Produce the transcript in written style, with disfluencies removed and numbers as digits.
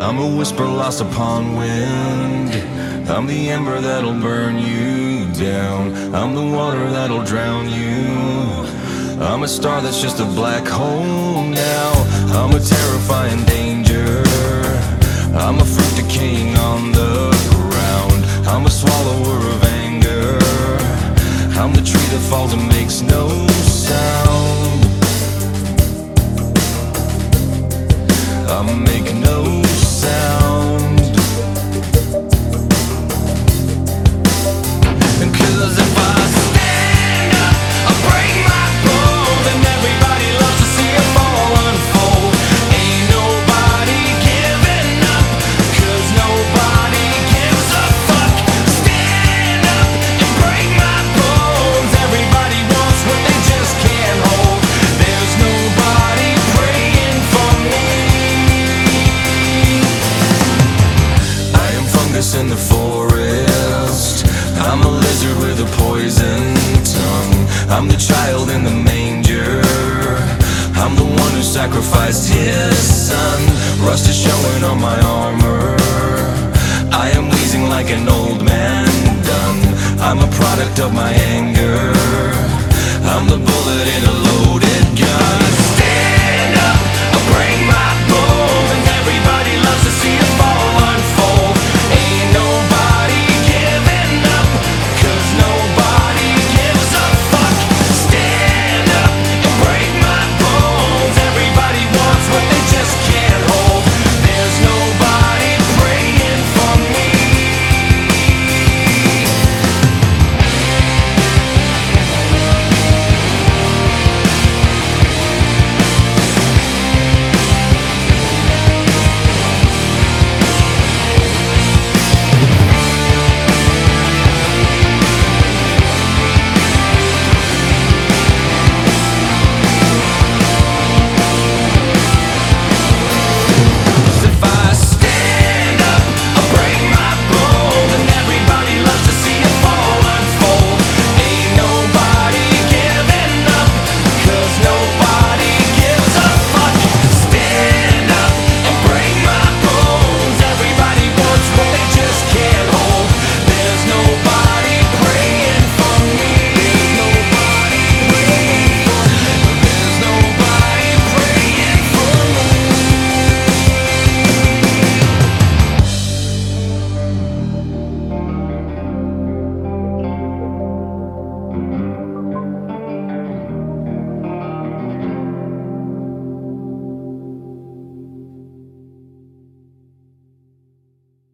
I'm a whisper lost upon wind. I'm the ember that'll burn you down. I'm the water that'll drown you. I'm a star that's just a black hole now. I'm a terrifying danger. I'm a fruit decaying on the ground. I'm a swallower of anger. I'm the tree that falls and makes no sound. I make no sound. Cause if I stand up, I break my bones, and everybody loves to see it all unfold. Ain't nobody giving up, cause nobody gives a fuck. Stand up and break my bones. Everybody wants what they just can't hold. There's nobody praying for me. I am fungus in the forest. I'm a lizard with a poison tongue. I'm the child in the manger. I'm the one who sacrificed his son. Rust is showing on my armor. I am wheezing like an old man done. I'm a product of my anger.